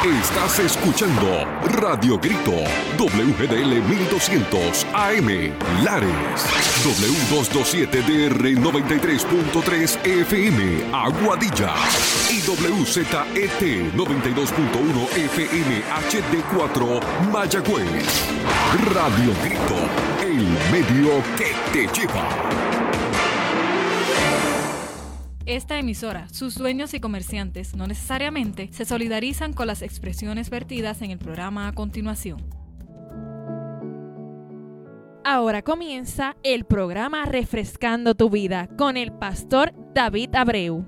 Estás escuchando Radio Grito, WGDL 1200 AM, Lares, W227DR 93.3 FM, Aguadilla, y WZET 92.1 FM HD4, Mayagüez. Radio Grito, el medio que te lleva. Esta emisora, sus dueños y comerciantes no necesariamente se solidarizan con las expresiones vertidas en el programa a continuación. Ahora comienza el programa Refrescando tu Vida con el pastor David Abreu.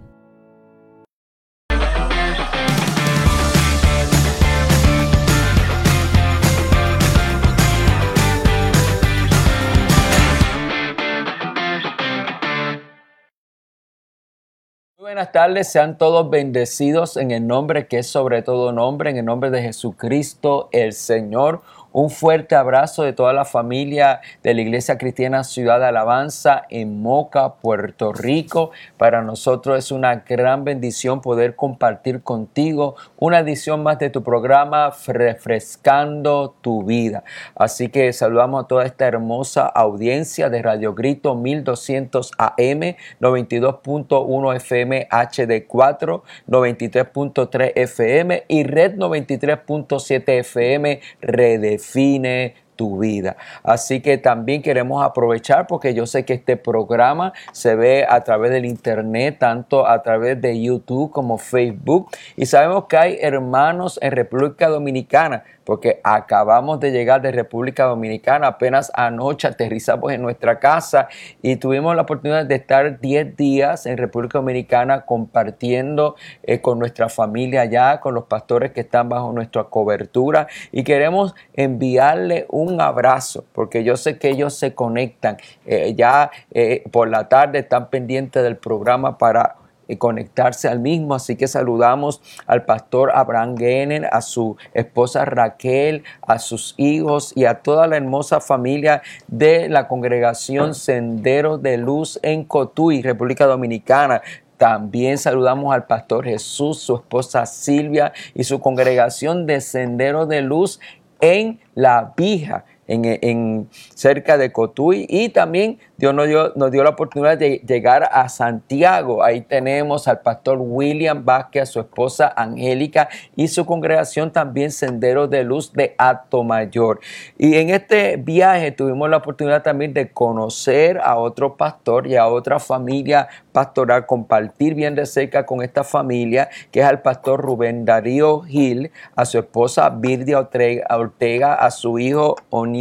Buenas tardes, sean todos bendecidos en el nombre que es sobre todo nombre, en el nombre de Jesucristo el Señor. Un fuerte abrazo de toda la familia de la Iglesia Cristiana Ciudad de Alabanza en Moca, Puerto Rico. Para nosotros es una gran bendición poder compartir contigo una edición más de tu programa Refrescando tu Vida. Así que saludamos a toda esta hermosa audiencia de Radio Grito 1200 AM, 92.1 FM HD4, 93.3 FM y Red 93.7 FM Redefine tu vida. Así que también queremos aprovechar porque yo sé que este programa se ve a través del internet, tanto a través de YouTube como Facebook, y sabemos que hay hermanos en República Dominicana porque acabamos de llegar de República Dominicana, apenas anoche aterrizamos en nuestra casa y tuvimos la oportunidad de estar 10 días en República Dominicana compartiendo con nuestra familia allá, con los pastores que están bajo nuestra cobertura, y queremos enviarle un abrazo porque yo sé que ellos se conectan por la tarde, están pendientes del programa para conectarse al mismo. Así que saludamos al pastor Abraham Genner, a su esposa Raquel, a sus hijos y a toda la hermosa familia de la congregación Sendero de Luz en Cotuí, República Dominicana. También saludamos al pastor Jesús, su esposa Silvia y su congregación de Sendero de Luz en La Vija, en cerca de Cotuí, y también Dios nos dio la oportunidad de llegar a Santiago. Ahí tenemos al pastor William Vázquez, a su esposa Angélica y su congregación también Sendero de Luz de Atomayor. Y en este viaje tuvimos la oportunidad también de conocer a otro pastor y a otra familia pastoral, compartir bien de cerca con esta familia, que es al pastor Rubén Darío Gil, a su esposa Virdia Ortega, a su hijo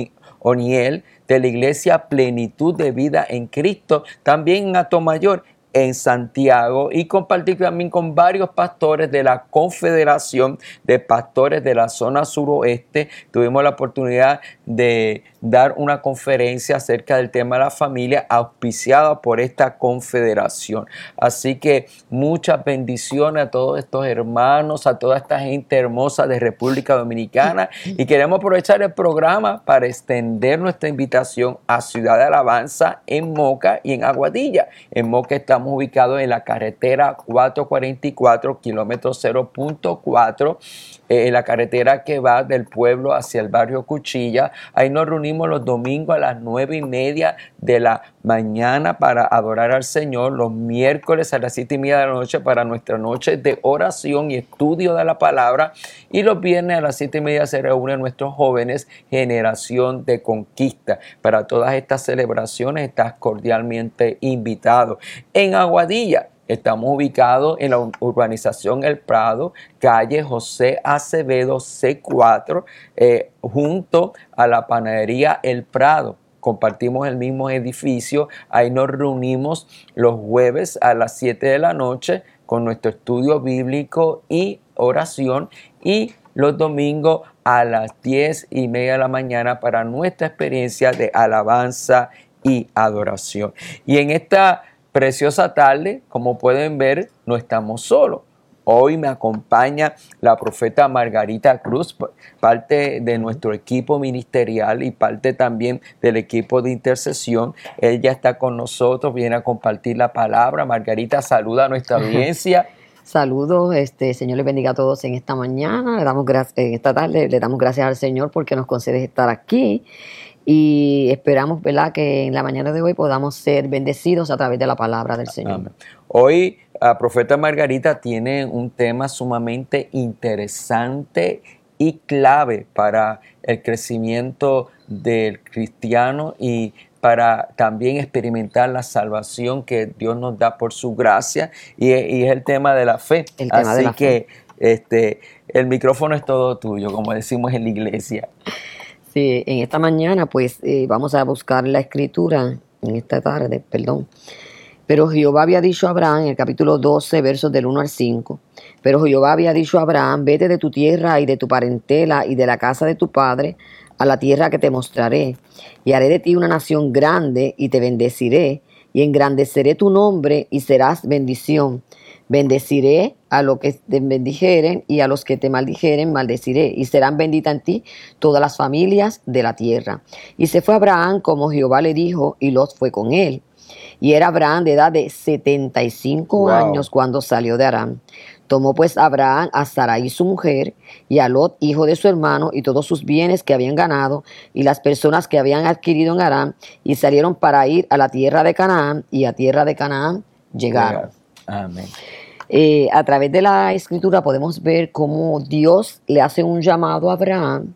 Oniel, de la Iglesia Plenitud de Vida en Cristo, también en Atomayor, en Santiago, y compartir también con varios pastores de la Confederación de Pastores de la Zona Suroeste. Tuvimos la oportunidad de dar una conferencia acerca del tema de la familia, auspiciada por esta confederación. Así que muchas bendiciones a todos estos hermanos, a toda esta gente hermosa de República Dominicana, y queremos aprovechar el programa para extender nuestra invitación a Ciudad de Alabanza en Moca y en Aguadilla. En Moca estamos ubicados en la carretera 444, kilómetro 0.4, la carretera que va del pueblo hacia el barrio Cuchilla. Ahí nos reunimos los domingos a las 9:30 de la mañana para adorar al Señor, los miércoles a las 7:30 de la noche para nuestra noche de oración y estudio de la palabra, y los viernes a las 7:30 se reúnen nuestros jóvenes Generación de Conquista. Para todas estas celebraciones estás cordialmente invitado. En Aguadilla estamos ubicados en la urbanización El Prado, calle José Acevedo C4, junto a la panadería El Prado. Compartimos el mismo edificio. Ahí nos reunimos los jueves a las 7 de la noche con nuestro estudio bíblico y oración, y los domingos a las 10:30 de la mañana para nuestra experiencia de alabanza y adoración. Y en esta preciosa tarde, como pueden ver, no estamos solos. Hoy me acompaña la profeta Margarita Cruz, parte de nuestro equipo ministerial y parte también del equipo de intercesión. Ella está con nosotros, viene a compartir la palabra. Margarita, saluda a nuestra audiencia. Saludos, Señor les bendiga a todos en esta mañana, en esta tarde, le damos gracias al Señor porque nos concede estar aquí y esperamos, ¿verdad?, que en la mañana de hoy podamos ser bendecidos a través de la palabra del Señor. Amén. Hoy, Profeta Margarita tiene un tema sumamente interesante y clave para el crecimiento del cristiano y para también experimentar la salvación que Dios nos da por su gracia, y es el tema de la fe. Así que el micrófono es todo tuyo, como decimos en la iglesia. Sí, en esta mañana pues vamos a buscar la escritura, en esta tarde, perdón. Pero Jehová había dicho a Abraham, en el capítulo 12, versos del 1 al 5, pero Jehová había dicho a Abraham, vete de tu tierra y de tu parentela y de la casa de tu padre, a la tierra que te mostraré, y haré de ti una nación grande, y te bendeciré, y engrandeceré tu nombre, y serás bendición. Bendeciré a los que te bendijeren, y a los que te maldijeren, maldeciré, y serán benditas en ti todas las familias de la tierra. Y se fue Abraham como Jehová le dijo, y Lot fue con él. Y era Abraham de edad de 75 años cuando salió de Aram. Tomó pues Abraham a Sarai su mujer, y a Lot, hijo de su hermano, y todos sus bienes que habían ganado, y las personas que habían adquirido en Aram, y salieron para ir a la tierra de Canaán, y a tierra de Canaán llegaron. Amén. A través de la escritura podemos ver cómo Dios le hace un llamado a Abraham,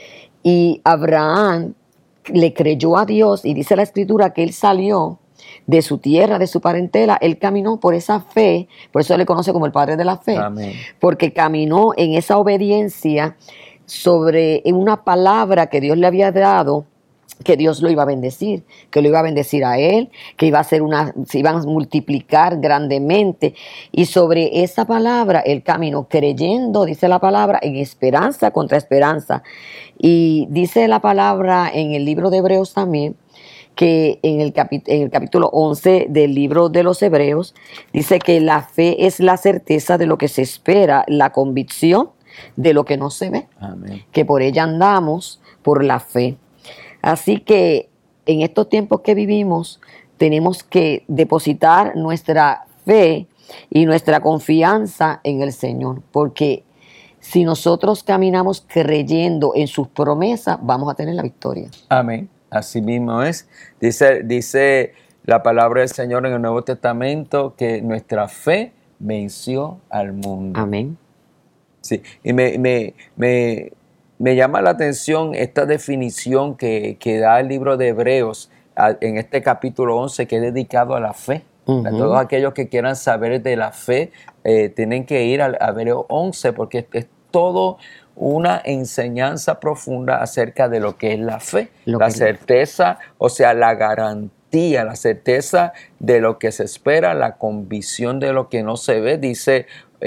y Abraham le creyó a Dios, y dice la escritura que él salió de su tierra, de su parentela, él caminó por esa fe, por eso le conoce como el padre de la fe. Amén. Porque caminó en esa obediencia sobre una palabra que Dios le había dado, que Dios lo iba a bendecir, que lo iba a bendecir a él, que iba a ser se iban a multiplicar grandemente, y sobre esa palabra él caminó creyendo, dice la palabra, en esperanza contra esperanza. Y dice la palabra en el libro de Hebreos también, que en el capítulo 11 del libro de los Hebreos, dice que la fe es la certeza de lo que se espera, la convicción de lo que no se ve. Amén. Que por ella andamos por la fe. Así que en estos tiempos que vivimos, tenemos que depositar nuestra fe y nuestra confianza en el Señor, porque si nosotros caminamos creyendo en sus promesas, vamos a tener la victoria. Amén. Así mismo es. Dice la palabra del Señor en el Nuevo Testamento que nuestra fe venció al mundo. Amén. Sí. Y me llama la atención esta definición que da el libro de Hebreos en este capítulo 11, que es dedicado a la fe. Uh-huh. A todos aquellos que quieran saber de la fe tienen que ir a Hebreos 11, porque es todo una enseñanza profunda acerca de lo que es la fe, la certeza, o sea, la garantía, la certeza de lo que se espera, la convicción de lo que no se ve. Dice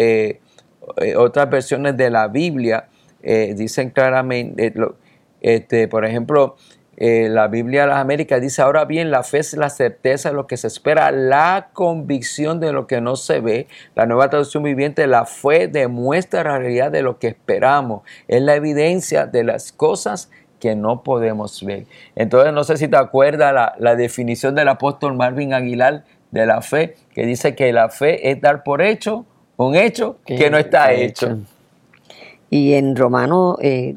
otras versiones de la Biblia, dicen claramente, por ejemplo, la Biblia de las Américas dice, ahora bien, la fe es la certeza de lo que se espera, la convicción de lo que no se ve. La Nueva Traducción Viviente, la fe demuestra la realidad de lo que esperamos, es la evidencia de las cosas que no podemos ver. Entonces, no sé si te acuerdas la definición del apóstol Marvin Aguilar de la fe, que dice que la fe es dar por hecho un hecho que no está hecho. Y en Romanos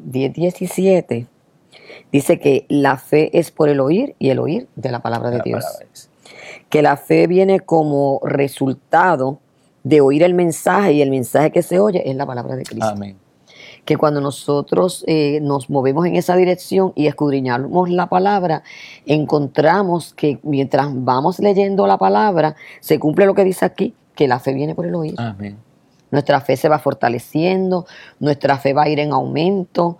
10:17 dice que la fe es por el oír, y el oír de la palabra de Dios. Que la fe viene como resultado de oír el mensaje, y el mensaje que se oye es la palabra de Cristo. Amén. Que cuando nosotros nos movemos en esa dirección y escudriñamos la palabra, encontramos que mientras vamos leyendo la palabra, se cumple lo que dice aquí, que la fe viene por el oír. Amén. Nuestra fe se va fortaleciendo, nuestra fe va a ir en aumento,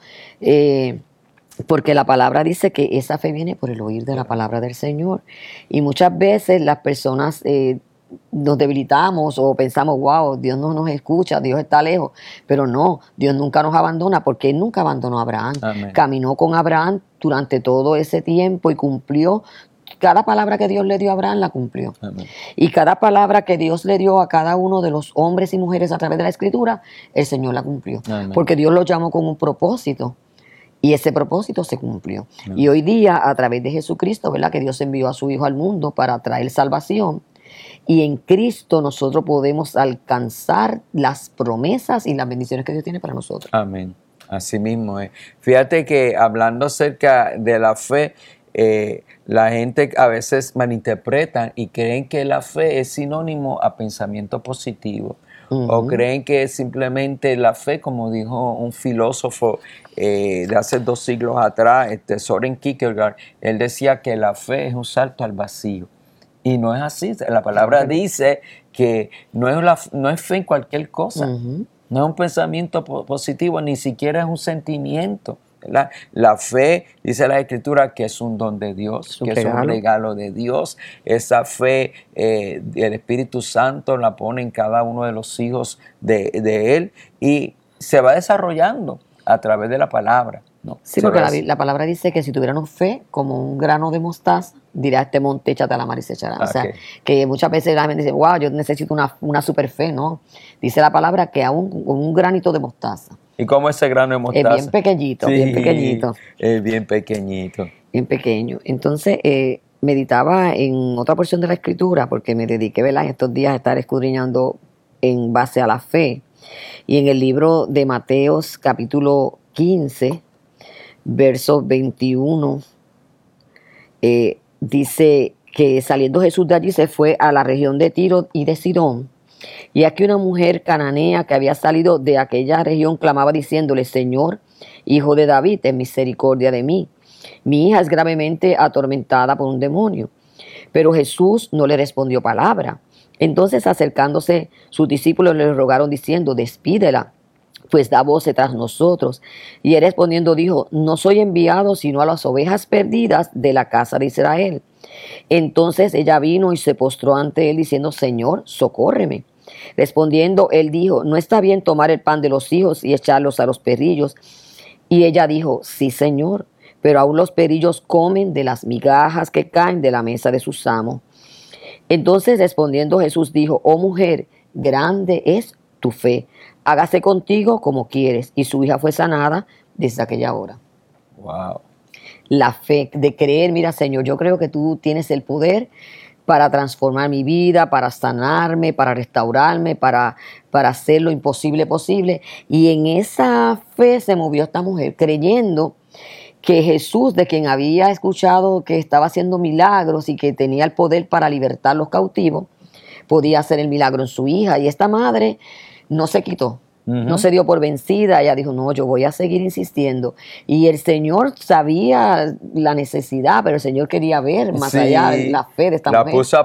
porque la palabra dice que esa fe viene por el oír de la palabra del Señor. Y muchas veces las personas nos debilitamos o pensamos, wow, Dios no nos escucha, Dios está lejos. Pero no, Dios nunca nos abandona, porque Él nunca abandonó a Abraham. Amén. Caminó con Abraham durante todo ese tiempo y cumplió. Cada palabra que Dios le dio a Abraham la cumplió. Amén. Y cada palabra que Dios le dio a cada uno de los hombres y mujeres a través de la Escritura, el Señor la cumplió. Amén. Porque Dios los llamó con un propósito. Y ese propósito se cumplió. Amén. Y hoy día, a través de Jesucristo, ¿verdad?, que Dios envió a su Hijo al mundo para traer salvación, Y en Cristo nosotros podemos alcanzar las promesas y las bendiciones que Dios tiene para nosotros. Amén. Así mismo es. Fíjate que hablando acerca de la fe, la gente a veces malinterpreta y creen que la fe es sinónimo a pensamiento positivo. O creen que simplemente la fe, como dijo un filósofo de hace 2 siglos atrás, Søren Kierkegaard, él decía que la fe es un salto al vacío. Y no es así. La palabra dice que no es fe en cualquier cosa. No es un pensamiento positivo, ni siquiera es un sentimiento, ¿verdad? La fe, dice la Escritura, que es un don de Dios, que es un regalo de Dios. Esa fe, el Espíritu Santo la pone en cada uno de los hijos de Él y se va desarrollando a través de la palabra, ¿no? Sí, porque la palabra dice que si tuviéramos fe como un grano de mostaza, dirá este monte, échate a la mar y se echará. O sea, que muchas veces la gente dice, wow, yo necesito una super fe, ¿no? Dice la palabra que aún un granito de mostaza. ¿Y cómo ese grano de mostaza? Es bien pequeñito, bien pequeñito. Es bien pequeñito. Bien pequeño. Entonces, meditaba en otra porción de la Escritura, porque me dediqué, ¿verdad?, en estos días a estar escudriñando en base a la fe. Y en el libro de Mateos, capítulo 15, versos 21, dice que saliendo Jesús de allí se fue a la región de Tiro y de Sidón. Y aquí una mujer cananea que había salido de aquella región clamaba diciéndole, Señor, hijo de David, ten misericordia de mí. Mi hija es gravemente atormentada por un demonio. Pero Jesús no le respondió palabra. Entonces acercándose sus discípulos le rogaron diciendo, despídela, pues da voces tras nosotros. Y él respondiendo dijo, no soy enviado sino a las ovejas perdidas de la casa de Israel. Entonces ella vino y se postró ante él diciendo, Señor, socórreme. Respondiendo él dijo, no está bien tomar el pan de los hijos y echarlos a los perrillos. Y ella dijo, sí, Señor, pero aún los perrillos comen de las migajas que caen de la mesa de sus amos. Entonces respondiendo Jesús dijo, oh mujer, grande es tu fe, hágase contigo como quieres. Y su hija fue sanada desde aquella hora. Wow. La fe de creer, mira, Señor, yo creo que tú tienes el poder para transformar mi vida, para sanarme, para restaurarme, para hacer lo imposible posible. Y en esa fe se movió esta mujer, creyendo que Jesús, de quien había escuchado que estaba haciendo milagros y que tenía el poder para libertar los cautivos, podía hacer el milagro en su hija. Y esta madre no se quitó. No se dio por vencida, ella dijo, no, yo voy a seguir insistiendo. Y el Señor sabía la necesidad, pero el Señor quería ver más allá la fe de esta mujer. La puso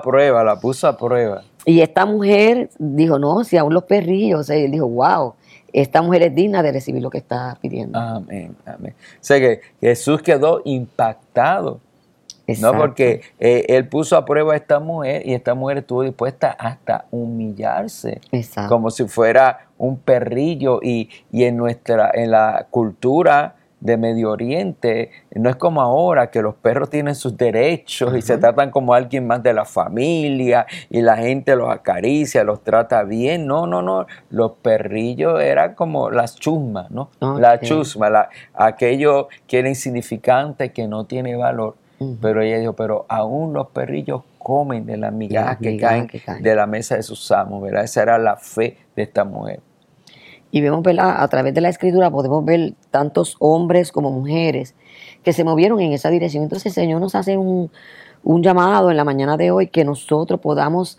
a prueba. Y esta mujer dijo, no, si aún los perrillos, él dijo, wow, esta mujer es digna de recibir lo que está pidiendo. Amén, amén. O sea que Jesús quedó impactado. Exacto. ¿No? Porque él puso a prueba a esta mujer y esta mujer estuvo dispuesta hasta humillarse. Exacto. Como si fuera un perrillo y en la cultura de Medio Oriente no es como ahora que los perros tienen sus derechos y se tratan como alguien más de la familia y la gente los acaricia, los trata bien. No. Los perrillos eran como las chusmas, ¿no? Okay. La chusma, aquello que era insignificante, que no tiene valor. Pero ella dijo, pero aún los perrillos comen de las migajas que caen de la mesa de sus amos, ¿verdad? Esa era la fe de esta mujer. Y vemos, ¿verdad? A través de la Escritura podemos ver tantos hombres como mujeres que se movieron en esa dirección. Entonces el Señor nos hace un llamado en la mañana de hoy que nosotros podamos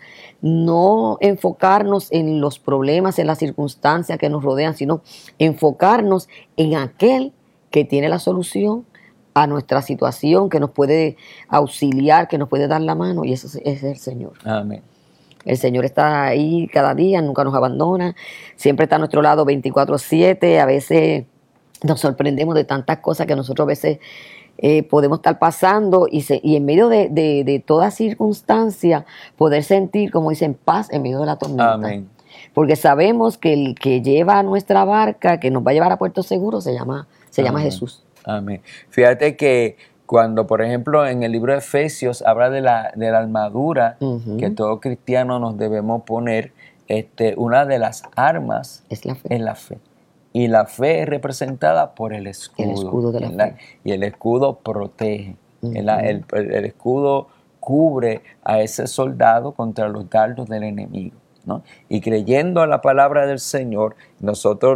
no enfocarnos en los problemas, en las circunstancias que nos rodean, sino enfocarnos en aquel que tiene la solución a nuestra situación, que nos puede auxiliar, que nos puede dar la mano, y ese es el Señor. Amén. El Señor está ahí cada día, nunca nos abandona, siempre está a nuestro lado 24/7. A veces nos sorprendemos de tantas cosas que nosotros a veces podemos estar pasando y en medio de toda circunstancia poder sentir, como dicen, paz en medio de la tormenta. Amén. Porque sabemos que el que lleva nuestra barca, que nos va a llevar a puerto seguro, se llama Jesús. Amén. Fíjate que cuando, por ejemplo, en el libro de Efesios habla de la armadura que todo cristiano nos debemos poner, una de las armas es la fe. Es la fe. Y la fe es representada por el escudo. El escudo de la fe. Y el escudo protege. El escudo cubre a ese soldado contra los dardos del enemigo, ¿no? Y creyendo a la palabra del Señor, nosotros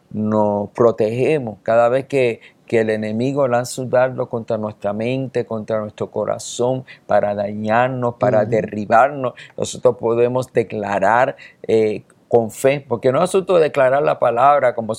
nos protegemos cada vez que el enemigo lanza un dardo contra nuestra mente, contra nuestro corazón, para dañarnos, para derribarnos. Nosotros podemos declarar con fe, porque no es asunto de declarar la palabra como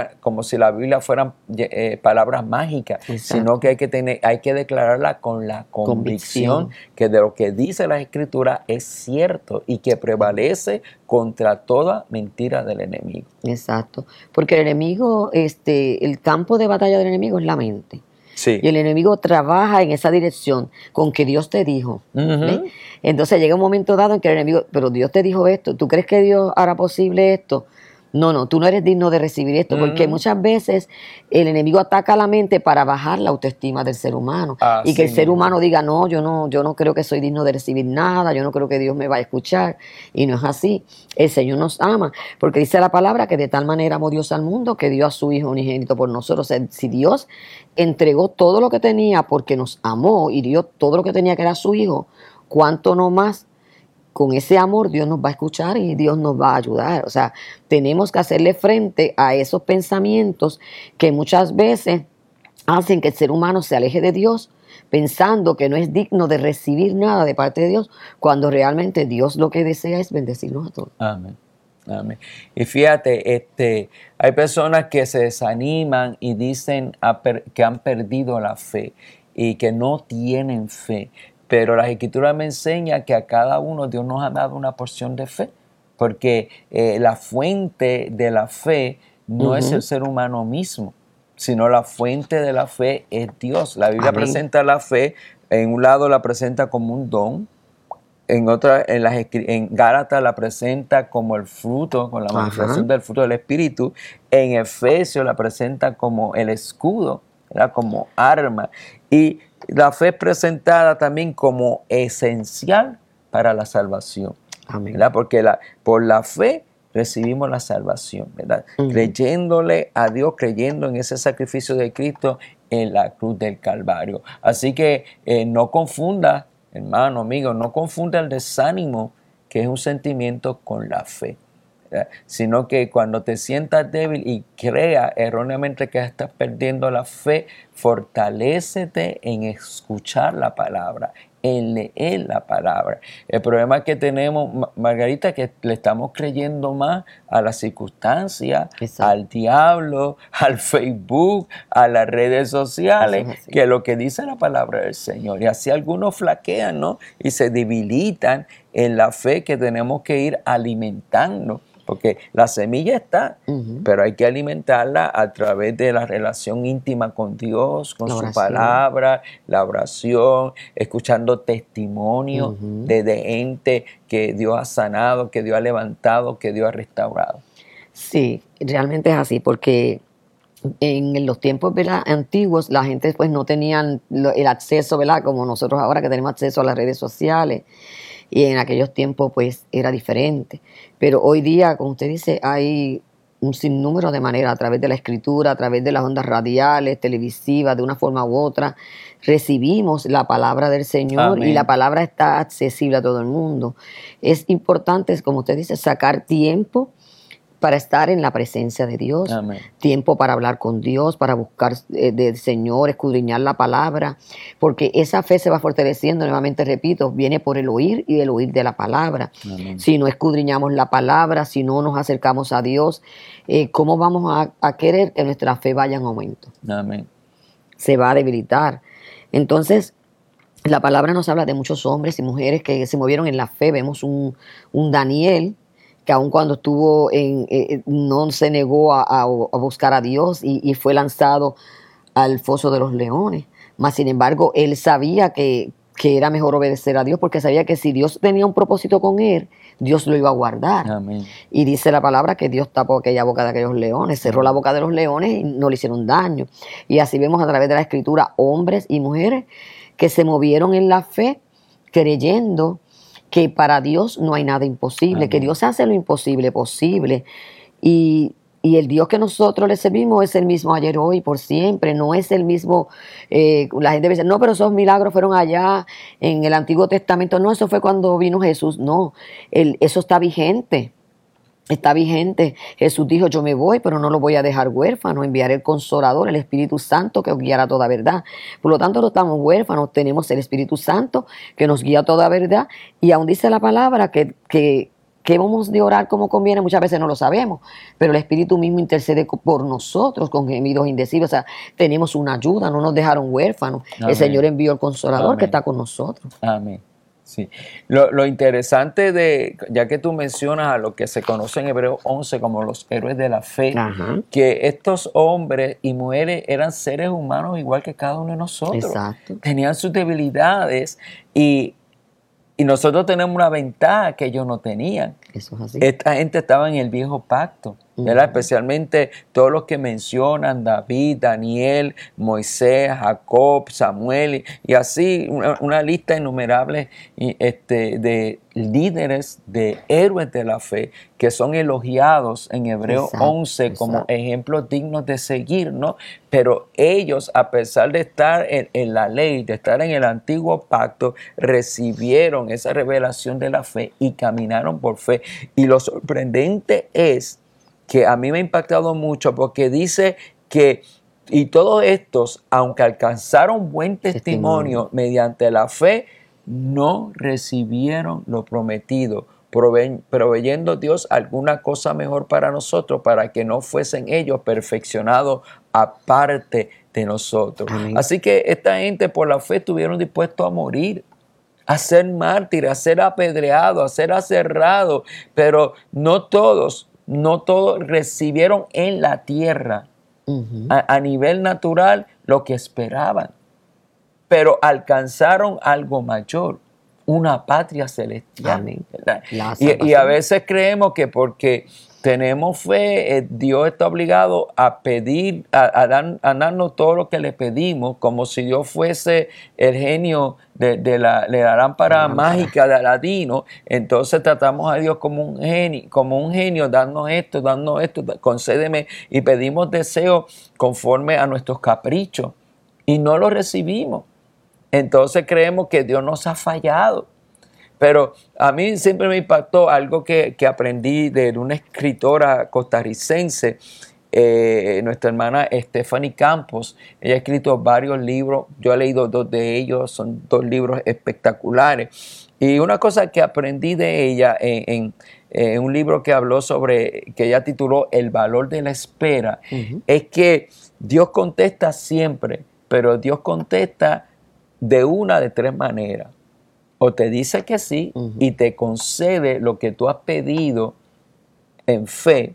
si la Biblia fueran palabras mágicas, sino que hay que declararla con la convicción que de lo que dice la Escritura es cierto y que prevalece contra toda mentira del enemigo. Exacto, porque el enemigo, el campo de batalla del enemigo es la mente. Sí. Y el enemigo trabaja en esa dirección con que Dios te dijo. ¿Ves? Entonces llega un momento dado en que el enemigo, pero Dios te dijo esto, ¿tú crees que Dios hará posible esto? No, tú no eres digno de recibir esto, porque muchas veces el enemigo ataca la mente para bajar la autoestima del ser humano. Y que el ser humano diga, no, yo no creo que soy digno de recibir nada, yo no creo que Dios me va a escuchar. Y no es así. El Señor nos ama, porque dice la palabra que de tal manera amó Dios al mundo que dio a su Hijo unigénito por nosotros. O sea, si Dios entregó todo lo que tenía porque nos amó y dio todo lo que tenía que era su Hijo, ¿cuánto no más? Con ese amor Dios nos va a escuchar y Dios nos va a ayudar. O sea, tenemos que hacerle frente a esos pensamientos que muchas veces hacen que el ser humano se aleje de Dios, pensando que no es digno de recibir nada de parte de Dios, cuando realmente Dios lo que desea es bendecirnos a todos. Amén. Amén. Y fíjate, hay personas que se desaniman y dicen que han perdido la fe y que no tienen fe. Pero la Escritura me enseña que a cada uno Dios nos ha dado una porción de fe, porque la fuente de la fe no es el ser humano mismo, sino la fuente de la fe es Dios. La Biblia presenta la fe, en un lado la presenta como un don, en Gálatas la presenta como el fruto, con la manifestación del fruto del Espíritu. En Efesios la presenta como el escudo, ¿verdad? Como arma. Y la fe es presentada también como esencial para la salvación. Amén. ¿Verdad? Porque por la fe recibimos la salvación, ¿verdad? Creyéndole a Dios, creyendo en ese sacrificio de Cristo en la cruz del Calvario. Así que no confunda, hermano, amigo, no confunda el desánimo, que es un sentimiento, con la fe. Sino que cuando te sientas débil y creas erróneamente que estás perdiendo la fe, fortalécete en escuchar la palabra, en leer la palabra. El problema que tenemos, Margarita, es que le estamos creyendo más a las circunstancias, al diablo, al Facebook, a las redes sociales, que lo que dice la palabra del Señor. Y así algunos flaquean, ¿no? Y se debilitan en la fe que tenemos que ir alimentando. Porque la semilla está, pero hay que alimentarla a través de la relación íntima con Dios, con su palabra, la oración, escuchando testimonios de gente que Dios ha sanado, que Dios ha levantado, que Dios ha restaurado. Sí, realmente es así, porque en los tiempos, ¿verdad?, antiguos, la gente pues no tenían el acceso, ¿verdad?, como nosotros ahora que tenemos acceso a las redes sociales. Y en aquellos tiempos pues era diferente. Pero hoy día, como usted dice, hay un sinnúmero de maneras, a través de la escritura, a través de las ondas radiales, televisivas, de una forma u otra, recibimos la palabra del Señor. Amén. Y la palabra está accesible a todo el mundo. Es importante, como usted dice, sacar tiempo para estar en la presencia de Dios. Amén. Tiempo para hablar con Dios, para buscar del Señor, escudriñar la palabra, porque esa fe se va fortaleciendo, nuevamente repito, viene por el oír y el oír de la palabra. Amén. Si no escudriñamos la palabra, si no nos acercamos a Dios, ¿cómo vamos a querer que nuestra fe vaya en aumento? Amén. Se va a debilitar. Entonces, la palabra nos habla de muchos hombres y mujeres que se movieron en la fe. Vemos un Daniel, que aun cuando estuvo no se negó a buscar a Dios y fue lanzado al foso de los leones. Mas, sin embargo, él sabía que era mejor obedecer a Dios, porque sabía que si Dios tenía un propósito con él, Dios lo iba a guardar. Amén. Y dice la palabra que Dios tapó aquella boca de aquellos leones, cerró la boca de los leones y no le hicieron daño. Y así vemos a través de la Escritura hombres y mujeres que se movieron en la fe, creyendo que para Dios no hay nada imposible. Amén. Que Dios hace lo imposible posible. Y Y el Dios que nosotros le servimos es el mismo ayer, hoy, por siempre. No es el mismo. La gente dice, no, pero esos milagros fueron allá en el Antiguo Testamento. No, eso fue cuando vino Jesús. No, eso está vigente. Está vigente. Jesús dijo, yo me voy, pero no lo voy a dejar huérfano. Enviaré el Consolador, el Espíritu Santo, que os guiará a toda verdad. Por lo tanto, no estamos huérfanos. Tenemos el Espíritu Santo, que nos guía a toda verdad. Y aún dice la palabra que hemos de orar como conviene, muchas veces no lo sabemos, pero el Espíritu mismo intercede por nosotros con gemidos indecibles. O sea, tenemos una ayuda, no nos dejaron huérfanos. Amén. El Señor envió el Consolador. Amén. Que está con nosotros. Amén. Sí. Lo interesante ya que tú mencionas a lo que se conoce en Hebreos 11 como los héroes de la fe, Ajá. que estos hombres y mujeres eran seres humanos igual que cada uno de nosotros. Exacto. Tenían sus debilidades y nosotros tenemos una ventaja que ellos no tenían. Eso es así. Esta gente estaba en el viejo pacto, ¿verdad? Especialmente todos los que mencionan, David, Daniel, Moisés, Jacob, Samuel, y así una lista innumerable de líderes, de héroes de la fe, que son elogiados en Hebreos 11 como ejemplos dignos de seguir, ¿no? Pero ellos, a pesar de estar en la ley, de estar en el antiguo pacto, recibieron esa revelación de la fe y caminaron por fe. Y lo sorprendente es que a mí me ha impactado mucho porque dice que, y todos estos, aunque alcanzaron buen testimonio mediante la fe, no recibieron lo prometido, proveyendo Dios alguna cosa mejor para nosotros, para que no fuesen ellos perfeccionados aparte de nosotros. Amén. Así que esta gente por la fe estuvieron dispuestos a morir, a ser mártires, a ser apedreados, a ser aserrados, pero no todos recibieron en la tierra a nivel natural lo que esperaban, pero alcanzaron algo mayor, una patria celestial. Amén. Y a veces creemos que porque tenemos fe, Dios está obligado a pedir, a darnos todo lo que le pedimos, como si Dios fuese el genio de la lámpara mágica de Aladino. Entonces tratamos a Dios como un genio, darnos esto, concédeme, y pedimos deseos conforme a nuestros caprichos y no lo recibimos. Entonces creemos que Dios nos ha fallado. Pero a mí siempre me impactó algo que aprendí de una escritora costarricense, nuestra hermana Stephanie Campos. Ella ha escrito varios libros, yo he leído 2 de ellos, son 2 libros espectaculares. Y una cosa que aprendí de ella en un libro que habló sobre, que ella tituló El valor de la espera, es que Dios contesta siempre, pero Dios contesta de una de 3 maneras. O te dice que sí y te concede lo que tú has pedido en fe,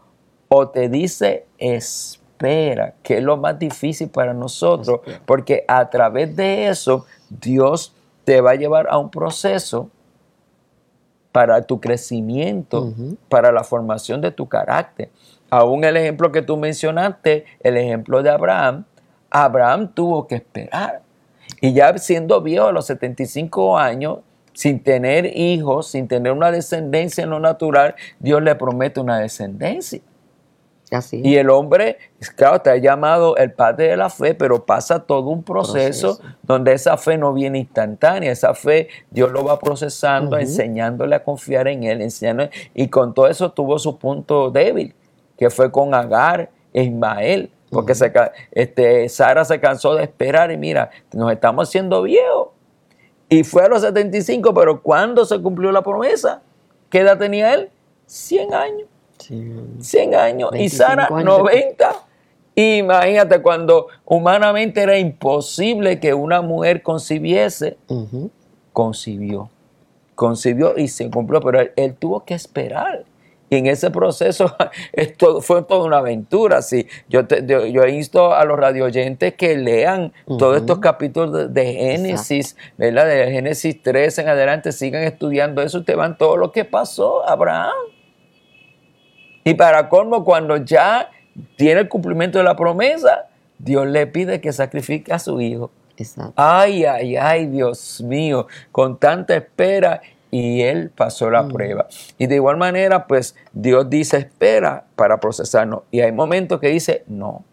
o te dice espera, que es lo más difícil para nosotros, porque a través de eso Dios te va a llevar a un proceso para tu crecimiento, para la formación de tu carácter. Aún el ejemplo que tú mencionaste, el ejemplo de Abraham, Abraham tuvo que esperar. Y ya siendo viejo a los 75 años, sin tener hijos, sin tener una descendencia en lo natural, Dios le promete una descendencia. Así es. Y el hombre, claro, está llamado el padre de la fe, pero pasa todo un proceso donde esa fe no viene instantánea. Esa fe Dios lo va procesando, enseñándole a confiar en él, y con todo eso tuvo su punto débil, que fue con Agar e Ismael. Porque Sara se cansó de esperar y mira, nos estamos haciendo viejos. Y fue a los 75, pero ¿cuándo se cumplió la promesa? ¿Qué edad tenía él? 100 años. 100 años. Y Sara, 90. Imagínate, cuando humanamente era imposible que una mujer concibiese, concibió y se cumplió, pero él tuvo que esperar. Y en ese proceso fue toda una aventura. Sí. Yo insto a los radioyentes que lean todos estos capítulos de Génesis, ¿verdad? De Génesis 13 en adelante, sigan estudiando eso. Ustedes van todo lo que pasó a Abraham. Y para colmo, cuando ya tiene el cumplimiento de la promesa, Dios le pide que sacrifique a su hijo. Exacto. Ay, Dios mío, con tanta espera. y él pasó la prueba. Y de igual manera, pues Dios dice espera para procesarnos. Y hay momentos que dice no.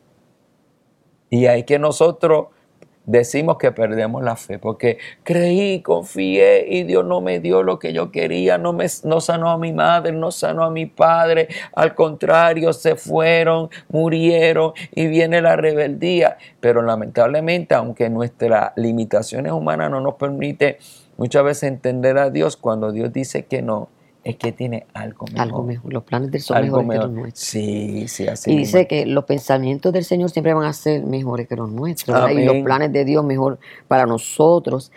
Y hay que nosotros decimos que perdemos la fe, porque creí, confié y Dios no me dio lo que yo quería, no sanó a mi madre, no sanó a mi padre, al contrario, se fueron, murieron y viene la rebeldía. Pero lamentablemente, aunque nuestras limitaciones humanas no nos permiten muchas veces entender a Dios, cuando Dios dice que no, es que tiene algo mejor. Algo mejor. Los planes del Señor son mejores que los nuestros. Sí, así y mismo. dice que los pensamientos del Señor siempre van a ser mejores que los nuestros. Y los planes de Dios mejor para nosotros.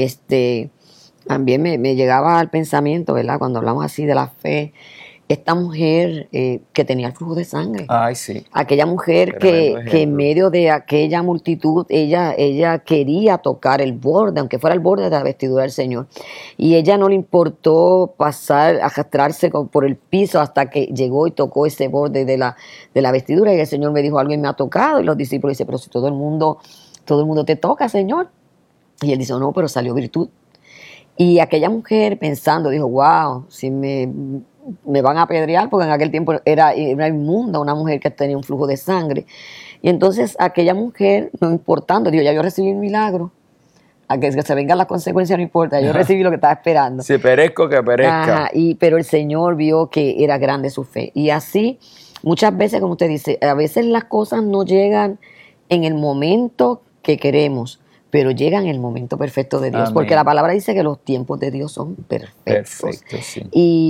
También me llegaba al pensamiento, ¿verdad? Cuando hablamos así de la fe, esta mujer que tenía el flujo de sangre. Ay, sí. Aquella mujer que en medio de aquella multitud, ella quería tocar el borde, aunque fuera el borde de la vestidura del Señor. Y ella no le importó arrastrarse por el piso hasta que llegó y tocó ese borde de la vestidura. Y el Señor me dijo, alguien me ha tocado. Y los discípulos dicen, pero si todo el mundo te toca, Señor. Y él dice, no, pero salió virtud. Y aquella mujer pensando, dijo, wow, si me van a apedrear, porque en aquel tiempo era inmunda una mujer que tenía un flujo de sangre. Y entonces aquella mujer, no importando, dijo, ya yo recibí un milagro, a que se vengan las consecuencias no importa, yo recibí lo que estaba esperando. Si perezco, que perezca. Ajá, pero el Señor vio que era grande su fe. Y así, muchas veces, como usted dice, a veces las cosas no llegan en el momento que queremos, pero llegan en el momento perfecto de Dios. Amén. Porque la palabra dice que los tiempos de Dios son perfectos. Perfecto, sí.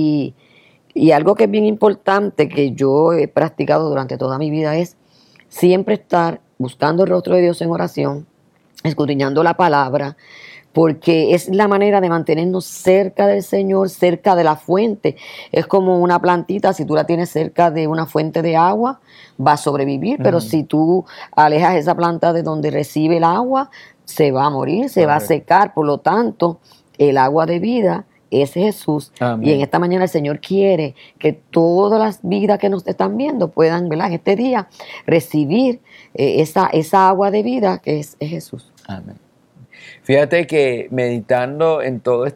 Y algo que es bien importante que yo he practicado durante toda mi vida es siempre estar buscando el rostro de Dios en oración, escudriñando la palabra, porque es la manera de mantenernos cerca del Señor, cerca de la fuente. Es como una plantita, si tú la tienes cerca de una fuente de agua, va a sobrevivir, pero si tú alejas esa planta de donde recibe el agua, se va a morir, se va a secar. Por lo tanto, el agua de vida es Jesús. Amén. Y en esta mañana el Señor quiere que todas las vidas que nos están viendo puedan, ¿verdad?, en este día recibir esa agua de vida que es Jesús. Amén. Fíjate que meditando en todo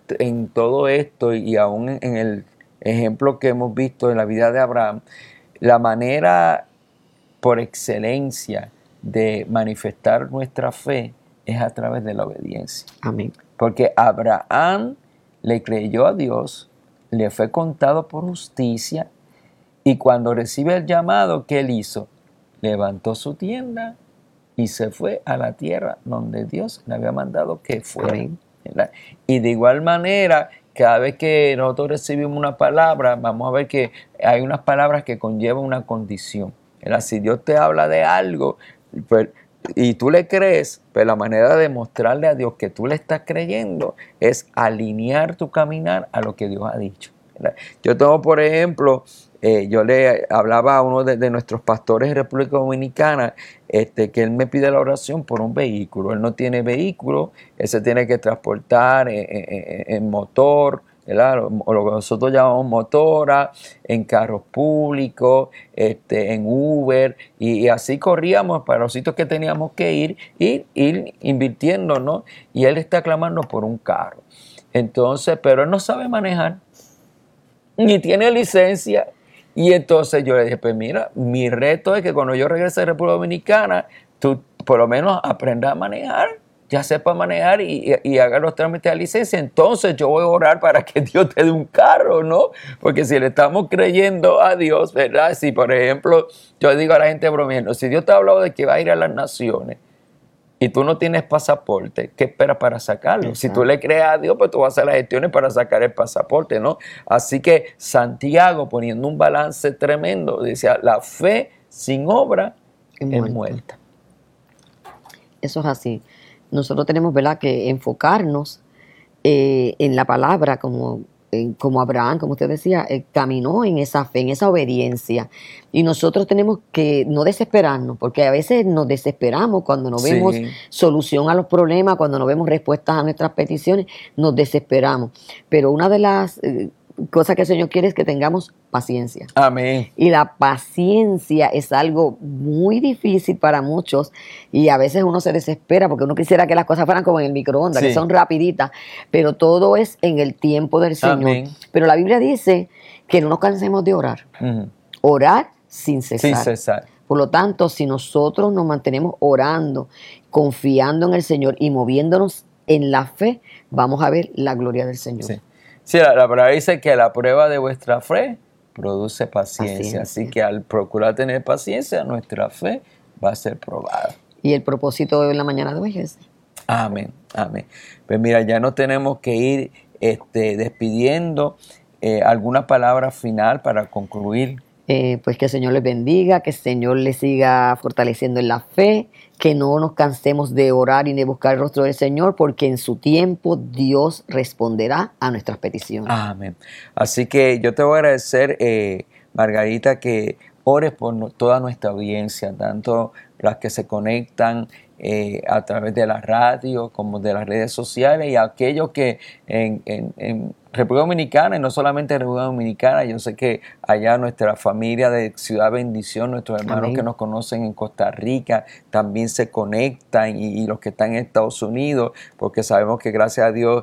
esto y aún en el ejemplo que hemos visto en la vida de Abraham, la manera por excelencia de manifestar nuestra fe es a través de la obediencia. Amén. Porque Abraham le creyó a Dios, le fue contado por justicia, y cuando recibe el llamado, ¿qué él hizo? Levantó su tienda y se fue a la tierra donde Dios le había mandado que fuera. ¿Verdad? Y de igual manera, cada vez que nosotros recibimos una palabra, vamos a ver que hay unas palabras que conllevan una condición. ¿Verdad? Si Dios te habla de algo, pues, y tú le crees, pues la manera de mostrarle a Dios que tú le estás creyendo es alinear tu caminar a lo que Dios ha dicho, ¿verdad? Yo tengo, por ejemplo, yo le hablaba a uno de nuestros pastores en República Dominicana, que él me pide la oración por un vehículo. Él no tiene vehículo, él se tiene que transportar en motor, ¿verdad? O lo que nosotros llamamos motora, en carros públicos, en Uber, y así corríamos para los sitios que teníamos que ir invirtiendo, ¿no? Y él está clamando por un carro. Entonces, pero él no sabe manejar, ni tiene licencia. Y entonces yo le dije, pues mira, mi reto es que cuando yo regrese a República Dominicana, tú por lo menos aprendas a manejar, ya sepa manejar y haga los trámites de licencia. Entonces yo voy a orar para que Dios te dé un carro, ¿no? Porque si le estamos creyendo a Dios, ¿verdad? Si, por ejemplo, yo digo a la gente bromeando, si Dios te ha hablado de que va a ir a las naciones y tú no tienes pasaporte, ¿qué esperas para sacarlo? Exacto. Si tú le crees a Dios, pues tú vas a hacer las gestiones para sacar el pasaporte, ¿no? Así que Santiago, poniendo un balance tremendo, decía, la fe sin obra es muerta. Eso es así. Nosotros tenemos, ¿verdad?, que enfocarnos en la palabra, como Abraham, como usted decía, caminó en esa fe, en esa obediencia. Y nosotros tenemos que no desesperarnos, porque a veces nos desesperamos cuando no vemos solución a los problemas, cuando no vemos respuestas a nuestras peticiones, nos desesperamos. Pero una de las cosa que el Señor quiere es que tengamos paciencia. Amén. Y la paciencia es algo muy difícil para muchos y a veces uno se desespera porque uno quisiera que las cosas fueran como en el microondas, Sí. que son rapiditas, pero todo es en el tiempo del Señor. Amén. Pero la Biblia dice que no nos cansemos de orar. Ujú. Orar sin cesar. Sin cesar. Por lo tanto, si nosotros nos mantenemos orando, confiando en el Señor y moviéndonos en la fe, vamos a ver la gloria del Señor. Sí, sí, la palabra dice que la prueba de vuestra fe produce paciencia. Paciencia. Así que al procurar tener paciencia, nuestra fe va a ser probada. Y el propósito de la mañana de hoy es ese. Amén, amén. Pues mira, ya nos tenemos que ir despidiendo. ¿Alguna palabra final para concluir? Pues que el Señor les bendiga, que el Señor les siga fortaleciendo en la fe, que no nos cansemos de orar y de buscar el rostro del Señor, porque en su tiempo Dios responderá a nuestras peticiones. Amén. Así que yo te voy a agradecer, Margarita, que ores por toda nuestra audiencia, tanto las que se conectan a través de la radio como de las redes sociales y aquellos que en República Dominicana, y no solamente en República Dominicana, yo sé que allá nuestra familia de Ciudad Bendición, nuestros hermanos Amén. que nos conocen en Costa Rica, también se conectan y los que están en Estados Unidos, porque sabemos que gracias a Dios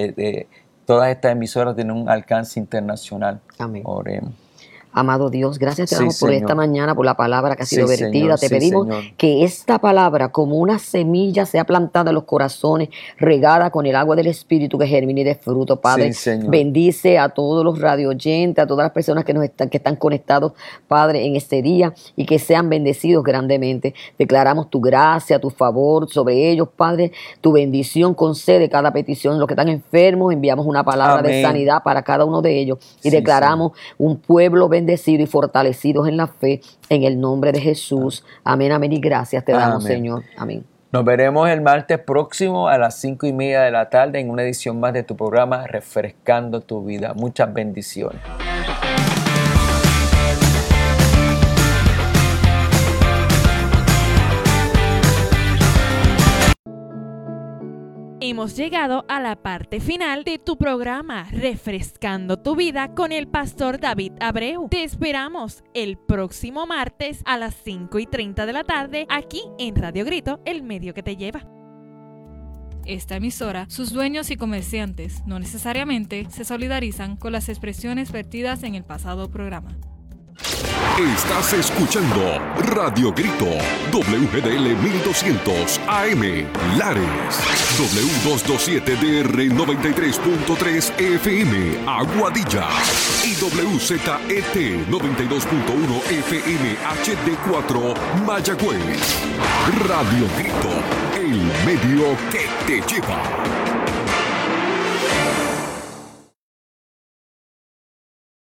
todas estas emisoras tienen un alcance internacional. Amén. Oremos. Amado Dios, gracias te Sí, damos por Señor. esta mañana, por la palabra que ha sido Sí, vertida. Señor, Te sí, pedimos Señor. que esta palabra, como una semilla, sea plantada en los corazones, regada con el agua del Espíritu, que germine y dé fruto, Padre. Sí, Señor. Bendice a todos los radioyentes, a todas las personas que están conectados, Padre, en este día, y que sean bendecidos grandemente. Declaramos tu gracia, tu favor sobre ellos, Padre. Tu bendición concede cada petición. Los que están enfermos, enviamos una palabra de Amén. sanidad para cada uno de ellos. Y Sí, declaramos un pueblo bendecido y fortalecidos en la fe, en el nombre de Jesús. Amén, amén y gracias te damos, Amén. Señor. Amén. Nos veremos el martes próximo a las 5:30 de la tarde en una edición más de tu programa Refrescando tu Vida. Muchas bendiciones. Hemos llegado a la parte final de tu programa Refrescando tu Vida con el pastor David Abreu. Te esperamos el próximo martes a las 5:30 de la tarde aquí en Radio Grito, el medio que te lleva. Esta emisora, sus dueños y comerciantes no necesariamente se solidarizan con las expresiones vertidas en el pasado programa. Estás escuchando Radio Grito, WGDL 1200 AM, Lares, W227DR 93.3 FM, Aguadilla, y WZET 92.1 FM HD4, Mayagüez. Radio Grito, el medio que te lleva.